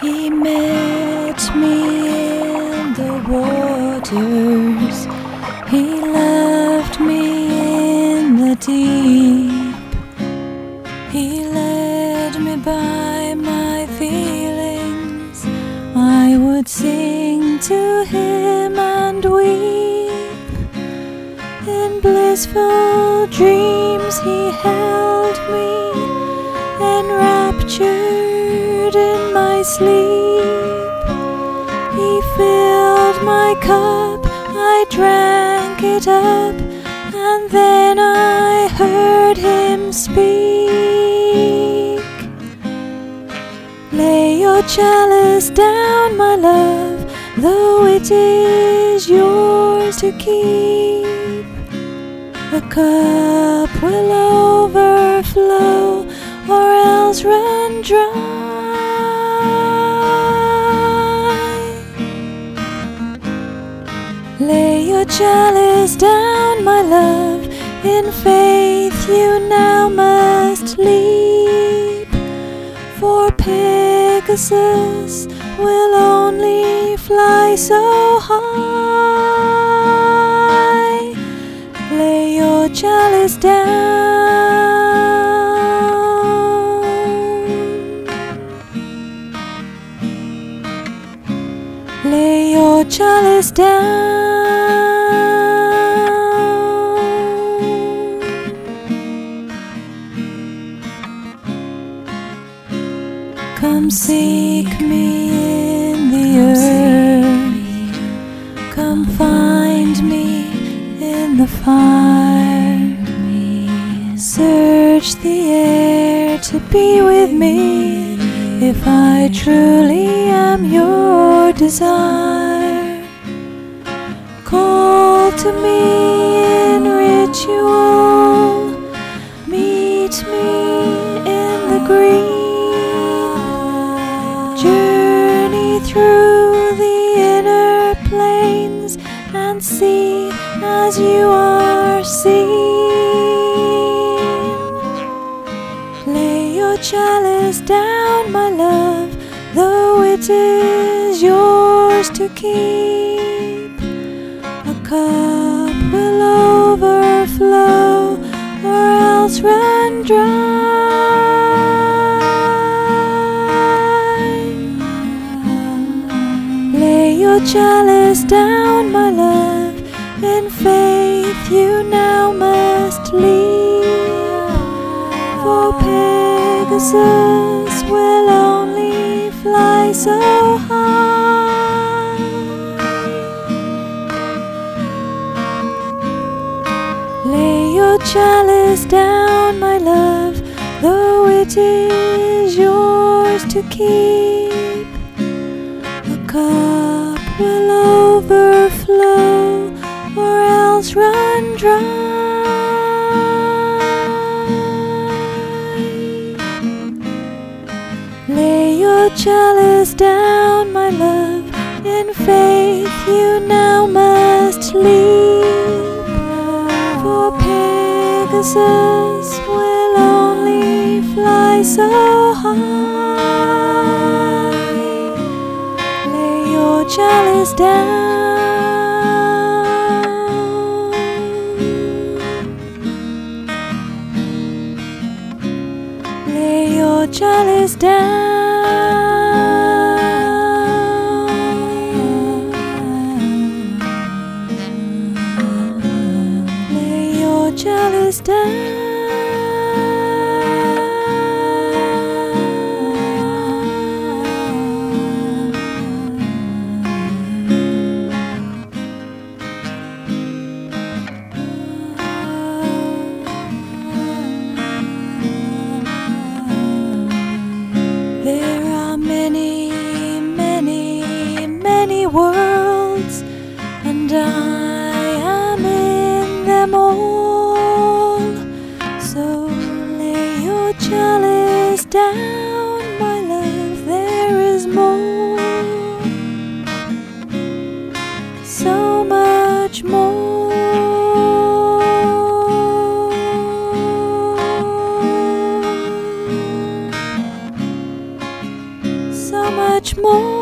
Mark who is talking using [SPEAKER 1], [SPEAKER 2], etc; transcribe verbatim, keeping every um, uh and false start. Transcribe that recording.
[SPEAKER 1] He met me in the waters. He loved me in the deep. He led me by my feelings. I would sing to him and weep. In blissful dreams he held me, enraptured in my sleep. He filled my cup, I drank it up, and then I heard him speak. Lay your chalice down, my love, though it is yours to keep. The cup will overflow, or else run dry. Lay your chalice down, my love, in faith you now must leap. For Pegasus will only fly so high. Lay your chalice down. Lay your chalice down. Come seek me in the earth. Come find me in the fire. Search the air to be with me, if I truly am your desire. Call to me in ritual, meet me in the green. Journey through the inner plains and see as you are seen. Lay your chalice down, my love, though it is yours to keep. A cup will overflow, or else run dry. Lay your chalice down, my love, in faith you now must leap. For Pegasus will only fly so high. Lay your chalice down, my love, though it is yours to keep. A cup will overflow, or else run dry. Lay your chalice down, my love, in faith you now must leap. For Pegasus will only fly so high. Lay your chalice down. Lay your chalice down. Lay your chalice down. There are many, many, many worlds, and I am in them all. So lay your chalice down, my love, there is more. So much more. much more.